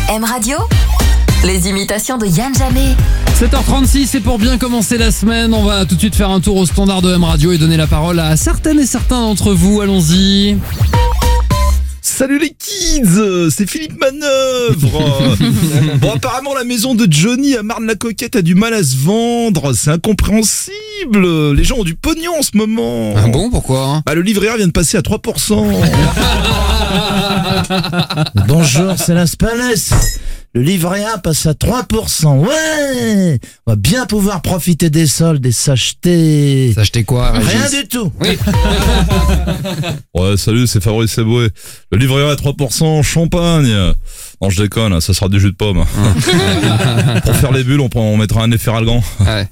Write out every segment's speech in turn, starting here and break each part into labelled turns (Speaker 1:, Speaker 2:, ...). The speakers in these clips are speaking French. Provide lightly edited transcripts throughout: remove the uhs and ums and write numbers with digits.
Speaker 1: M Radio, les imitations de Yann Jamais.
Speaker 2: 7h36, c'est pour bien commencer la semaine. On va tout de suite faire un tour au standard de M Radio et donner la parole à certaines et certains d'entre vous. Allons-y.
Speaker 3: Salut les kids, c'est Philippe Manœuvre. Bon, apparemment la maison de Johnny à Marne-la-Coquette a du mal à se vendre, c'est incompréhensible. Les gens ont du pognon en ce moment.
Speaker 2: Ah bon, pourquoi?
Speaker 3: Le livret A vient de passer à 3%.
Speaker 4: Bonjour, c'est la Spalès. Le livret A passe à 3%. Ouais, on va bien pouvoir profiter des soldes et s'acheter.
Speaker 2: S'acheter quoi, Régis?
Speaker 4: Rien du tout.
Speaker 2: Oui.
Speaker 3: Ouais, salut, c'est Fabrice Eboué. Le livret A à 3%, champagne. Non, je déconne, ça sera du jus de pomme. Pour faire les bulles, on mettra un efferalgan.
Speaker 2: Ouais.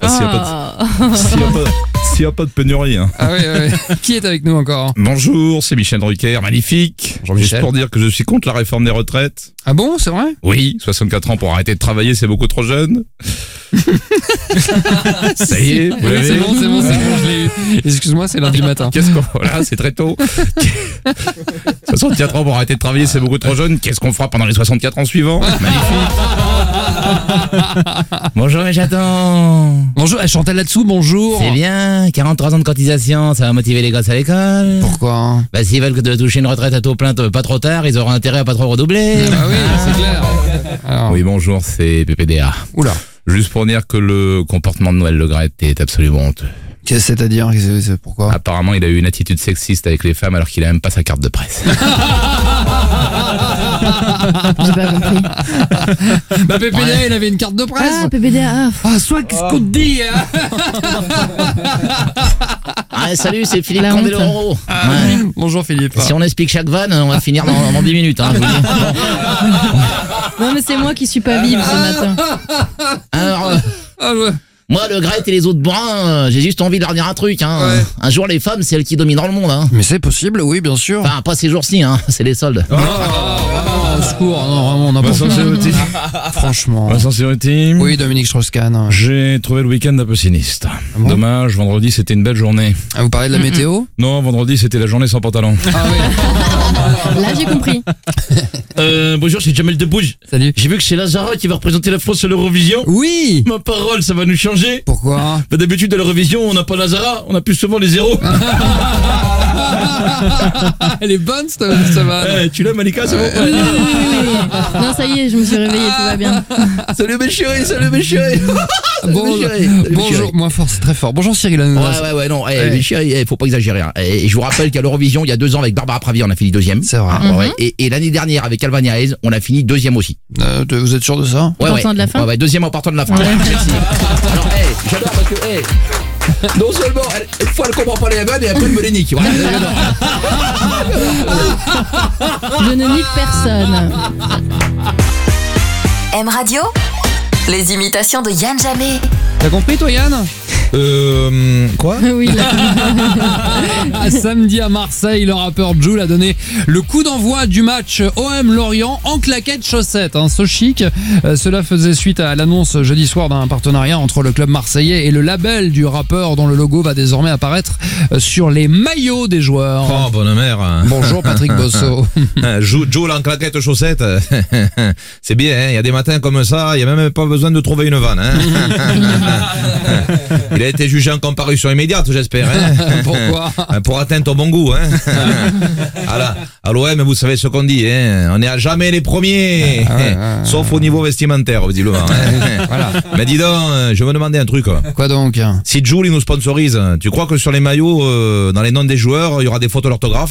Speaker 3: S'il n'y a pas de pénurie. Hein.
Speaker 2: Ah oui. Qui est avec nous encore?
Speaker 3: Bonjour, c'est Michel Drucker, magnifique.
Speaker 2: Bonjour Michel.
Speaker 3: Juste pour dire que je suis contre la réforme des retraites.
Speaker 2: Ah bon, c'est vrai?
Speaker 3: Oui, 64 ans pour arrêter de travailler, c'est beaucoup trop jeune. Ça y est, vous
Speaker 2: Oui,
Speaker 3: l'avez.
Speaker 2: c'est bon, je l'ai eu. Excuse-moi, c'est lundi matin.
Speaker 3: Qu'est-ce qu'on... Voilà, c'est très tôt. 64 ans pour arrêter de travailler, c'est beaucoup trop jeune. Qu'est-ce qu'on fera pendant les 64 ans suivants? Magnifique.
Speaker 4: Bonjour mes chatons.
Speaker 2: Bonjour, Chantal là-dessous, bonjour.
Speaker 4: C'est bien, 43 ans de cotisation, ça va motiver les gosses à l'école.
Speaker 2: Pourquoi?
Speaker 4: S'ils veulent que toucher une retraite à taux plein pas trop tard, ils auront intérêt à pas trop redoubler.
Speaker 2: Ah oui, c'est clair. Alors,
Speaker 3: Oui, bonjour, c'est PPDA.
Speaker 2: Oula.
Speaker 3: Juste pour dire que le comportement de Noël Le Graët est absolument honteux.
Speaker 2: Qu'est-ce que c'est-à-dire? Pourquoi?
Speaker 3: Apparemment, il a eu une attitude sexiste avec les femmes alors qu'il a même pas sa carte de presse.
Speaker 5: J'ai pas compris.
Speaker 2: PPDA, il avait une carte de presse.
Speaker 5: Ah, PPDA.
Speaker 2: Ah, soit qu'est-ce qu'on te dit, hein?
Speaker 4: Salut, c'est Philippe
Speaker 5: La honte.
Speaker 4: Candeloro. Ouais.
Speaker 2: Bonjour Philippe.
Speaker 4: Si on explique chaque vanne, on va finir dans 10 minutes. Hein, je vous le dis.
Speaker 5: Non, mais c'est moi qui suis pas vive ce matin.
Speaker 4: Alors,
Speaker 2: Ah ouais.
Speaker 4: moi, le Graët et les autres bruns, j'ai juste envie de leur dire un truc. Hein.
Speaker 2: Ouais.
Speaker 4: Un jour, les femmes, c'est elles qui domineront le monde. Hein.
Speaker 2: Mais c'est possible, oui, bien sûr.
Speaker 4: Enfin, pas ces jours-ci, hein. C'est les soldes.
Speaker 2: Au secours, non, vraiment, on n'a pas franchement.
Speaker 3: Vincent Siruti.
Speaker 2: Oui, Dominique Strauss-Kahn.
Speaker 3: J'ai trouvé le week-end un peu sinistre.
Speaker 2: bon
Speaker 3: Dommage, vendredi c'était une belle journée.
Speaker 2: Ah, vous parlez de la météo?
Speaker 3: Non, vendredi c'était la journée sans pantalon.
Speaker 2: Ah oui.
Speaker 5: Là, j'ai compris.
Speaker 4: Bonjour, c'est Jamel Debbouze.
Speaker 2: Salut.
Speaker 4: J'ai vu que c'est Lazara qui va représenter la France à l'Eurovision.
Speaker 2: Oui.
Speaker 4: Ma parole, ça va nous changer.
Speaker 2: Pourquoi?
Speaker 4: D'habitude, à l'Eurovision, on n'a pas Lazara, on a plus souvent les zéros.
Speaker 2: Elle est bonne, ça va.
Speaker 4: Tu l'as, Malika, c'est bon?
Speaker 5: Oui. Non, ça y est, je me suis réveillée, tout va bien.
Speaker 4: Salut mes chéris, salut mes chéris.
Speaker 2: Bonjour, moins fort, c'est très fort. Bonjour Cyril Hanouna.
Speaker 4: Ouais, non, mes chéris, faut pas exagérer. Hein. Et je vous rappelle qu'à l'Eurovision, il y a 2 ans, avec Barbara Pravi, on a fini 2e.
Speaker 2: C'est vrai.
Speaker 4: Ouais. Et l'année dernière, avec Alvania Hayes, on a fini 2e aussi.
Speaker 2: Vous êtes sûr de ça?
Speaker 5: En partant de la fin?
Speaker 4: Ouais, 2e en partant de la fin. Ouais. Merci. Alors, j'adore parce que, non seulement, une fois elle comprend pas les vannes et après elle me les nique. Voilà, j'adore.
Speaker 5: Je ne nique personne.
Speaker 1: M Radio, les imitations de Yann Jamais.
Speaker 2: T'as compris toi Yann?
Speaker 3: Quoi?
Speaker 5: Oui, là.
Speaker 2: Samedi à Marseille, le rappeur Jul a donné le coup d'envoi du match OM Lorient en claquettes chaussettes. So chic. Cela faisait suite à l'annonce jeudi soir d'un partenariat entre le club marseillais et le label du rappeur dont le logo va désormais apparaître sur les maillots des joueurs.
Speaker 3: Oh, bonne mère.
Speaker 2: Bonjour Patrick Bosso.
Speaker 3: Joule en claquettes chaussettes. C'est bien, hein. Il y a des matins comme ça, il n'y a même pas besoin de trouver une vanne. Hein. Il a été jugé en comparution immédiate, j'espère. Hein.
Speaker 2: Pourquoi?
Speaker 3: Pour atteindre au bon goût. Hein. À l'OM, vous savez ce qu'on dit. Hein. On n'est à jamais les premiers. Sauf au niveau vestimentaire, visiblement. Hein.
Speaker 2: Voilà.
Speaker 3: Mais dis donc, je me demandais un truc.
Speaker 2: Quoi donc?
Speaker 3: Si Joule il nous sponsorise, tu crois que sur les maillots, dans les noms des joueurs, il y aura des fautes d'orthographe?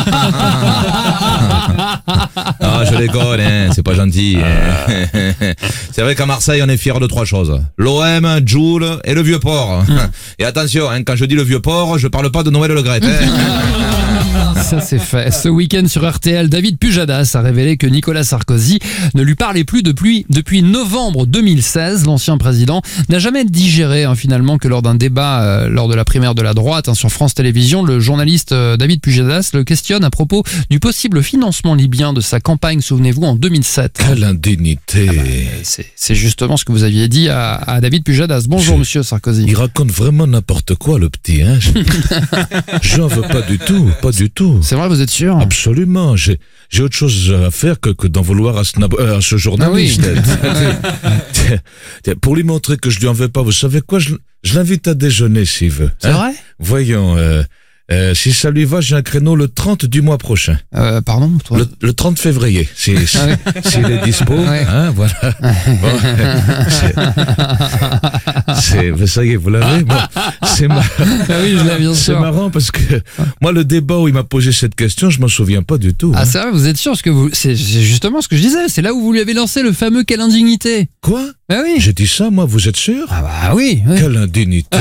Speaker 3: Non, je déconne, hein, c'est pas gentil. C'est vrai qu'à Marseille, on est fiers de 3 choses. L'OM, Joule et le Vieux-Port. Et attention, hein, quand je dis le Vieux-Port, je parle pas de Noël Le Graët.
Speaker 2: Ça c'est fait. Ce week-end sur RTL, David Pujadas a révélé que Nicolas Sarkozy ne lui parlait plus depuis novembre 2016. L'ancien président n'a jamais digéré finalement que lors d'un débat lors de la primaire de la droite sur France Télévisions, le journaliste David Pujadas le questionne à propos du possible financement libyen de sa campagne, souvenez-vous, en 2007.
Speaker 3: Quelle indignité.
Speaker 2: C'est justement ce que vous aviez dit à David Pujadas. Bonjour monsieur Sarkozy.
Speaker 3: Il raconte vraiment n'importe quoi le petit. Hein. J'en veux pas du tout, pas du tout. tout.
Speaker 2: C'est vrai, vous êtes sûr?
Speaker 3: Absolument. J'ai autre chose à faire que d'en vouloir à ce journaliste. Tiens, pour lui montrer que je lui en veux pas, vous savez quoi, je l'invite à déjeuner s'il veut.
Speaker 2: C'est vrai?
Speaker 3: Voyons, si ça lui va, j'ai un créneau le 30 du mois prochain.
Speaker 2: Pardon, toi?
Speaker 3: Le 30 février, s'il est dispo.
Speaker 2: Ouais.
Speaker 3: Hein, voilà. Bon, ça y est, vous l'avez? Bon, c'est
Speaker 2: Ah oui, je l'ai bien
Speaker 3: c'est
Speaker 2: sûr.
Speaker 3: marrant parce que moi, le débat où il m'a posé cette question, je m'en souviens pas du tout.
Speaker 2: Ah,
Speaker 3: hein.
Speaker 2: c'est vrai, vous êtes sûr? Parce que c'est justement ce que je disais. C'est là où vous lui avez lancé le fameux quelle indignité.
Speaker 3: Quoi?
Speaker 2: Ah oui.
Speaker 3: J'ai dit ça, moi, vous êtes sûr?
Speaker 2: Ah bah oui.
Speaker 3: Quelle indignité.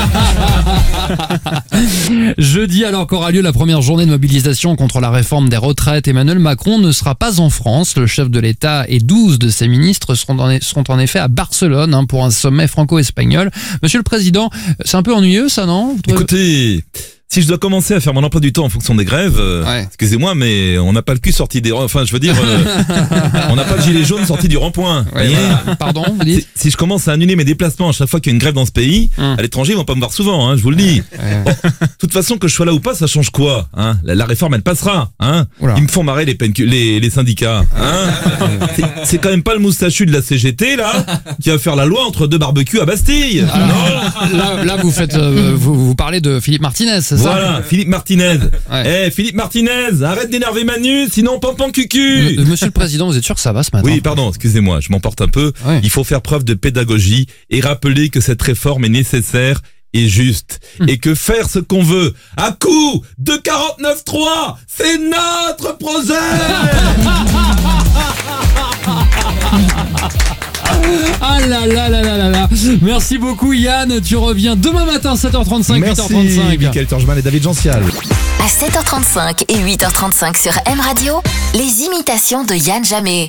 Speaker 2: Jeudi, alors qu'aura lieu la première journée de mobilisation contre la réforme des retraites, Emmanuel Macron ne sera pas en France. Le chef de l'État et 12 de ses ministres seront en effet à Barcelone pour un sommet franco-espagnol. Monsieur le Président, c'est un peu ennuyeux ça, non? Vous trouvez-
Speaker 3: Écoutez, si je dois commencer à faire mon emploi du temps en fonction des grèves,
Speaker 2: Ouais.
Speaker 3: excusez-moi, mais on n'a pas le cul sorti des... Enfin, je veux dire, on n'a pas le gilet jaune sorti du rond-point.
Speaker 2: Ouais,
Speaker 3: voyez.
Speaker 2: voilà. Pardon, vous dites?
Speaker 3: Si je commence à annuler mes déplacements à chaque fois qu'il y a une grève dans ce pays, à l'étranger, ils vont pas me voir souvent, hein, je vous le dis. Bon, de toute façon, que je sois là ou pas, ça change quoi, hein? La réforme, elle passera, hein?
Speaker 2: Oula.
Speaker 3: Ils me font marrer les syndicats, hein? C'est quand même pas le moustachu de la CGT, là, qui va faire la loi entre deux barbecues à Bastille.
Speaker 2: Là, vous faites, vous parlez de Philippe Martinez, c'est ça?
Speaker 3: Voilà, Philippe Martinez.
Speaker 2: Ouais.
Speaker 3: Philippe Martinez, arrête d'énerver Manu, sinon pampan cucu.
Speaker 2: Monsieur le Président, vous êtes sûr que ça va ce matin?
Speaker 3: Oui, pardon, excusez-moi, je m'emporte un peu.
Speaker 2: Ouais.
Speaker 3: Il faut faire preuve de pédagogie et rappeler que cette réforme est nécessaire et juste. Et que faire ce qu'on veut à coup de 49.3, c'est notre projet.
Speaker 2: Ah là là là là là là. Merci beaucoup Yann, tu reviens demain matin 7h35,
Speaker 3: Merci,
Speaker 2: 8h35.
Speaker 3: Mickaël Torgeman et David Jean-Cial.
Speaker 1: À 7h35 et 8h35 sur M Radio, les imitations de Yann Jamé.